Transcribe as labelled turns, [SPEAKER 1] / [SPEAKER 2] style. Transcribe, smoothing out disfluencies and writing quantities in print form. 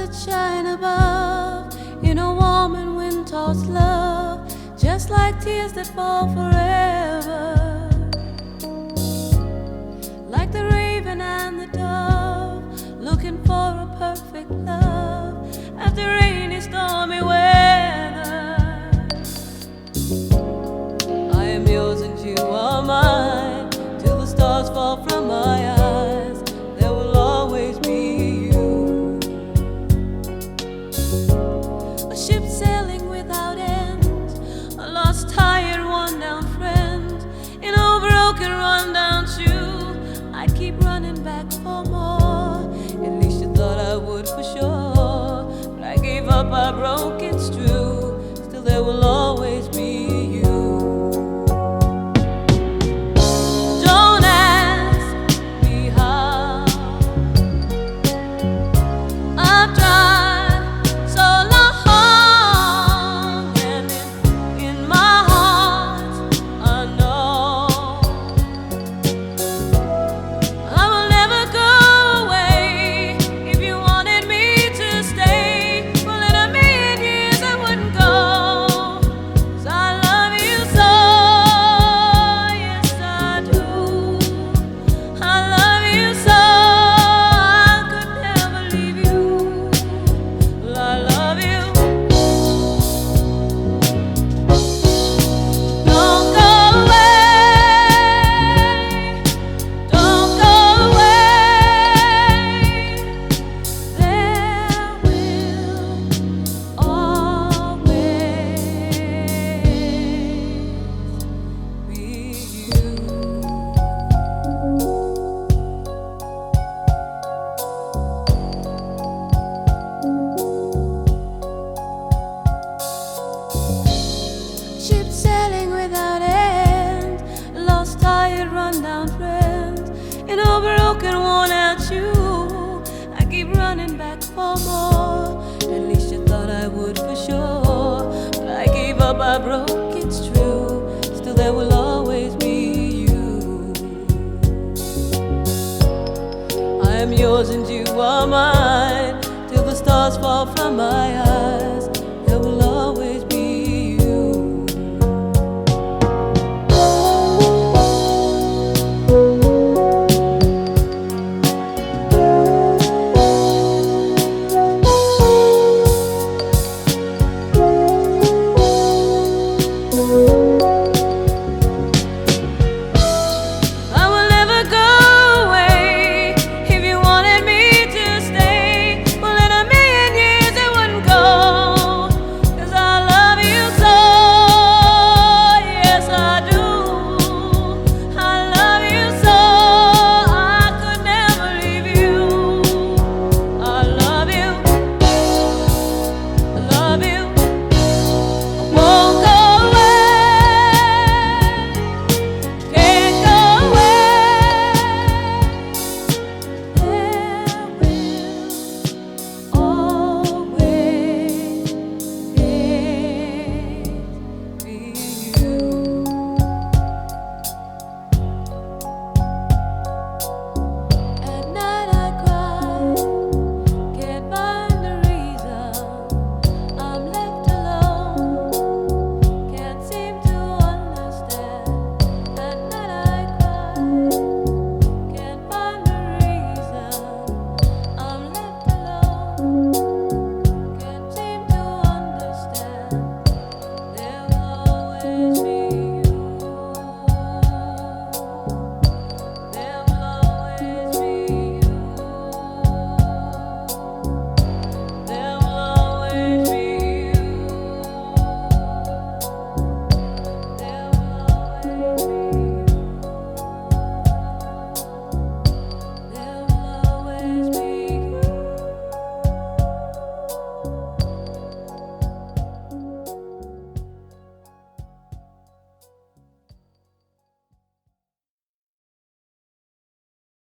[SPEAKER 1] that shine above, in a warm and wind-tossed love, just like tears that fall forever, like the raven and the dove, looking for a perfect love after rainy, stormy weather. I am yours and you are mine, till the stars fall from my eyes. There will always be you. A ship sailing without end, a lost, tired, worn-down friend, in a broken, run-down shoe. I'd keep running back for more. At least you thought I would for sure. But I gave up, I broke, it's true. Still there will always be you. Don't ask me how. I've tried so long, and in my heart I know I will never go away. If you wanted me to stay, well, in a million years I wouldn't go. 'Cause I love you so, yes I do. I love you so, I could never leave you. Well, I love you. Don't go away. Don't go away. There will always be you. Ship sailing without end, lost, tired, run-down friend, in a broken, worn-out shoe. I keep running back for more. At least you thought I would for sure. But I gave up, I broke, it's true. Still there will always be you. I am yours and you are mine, till the stars fall from my eyes.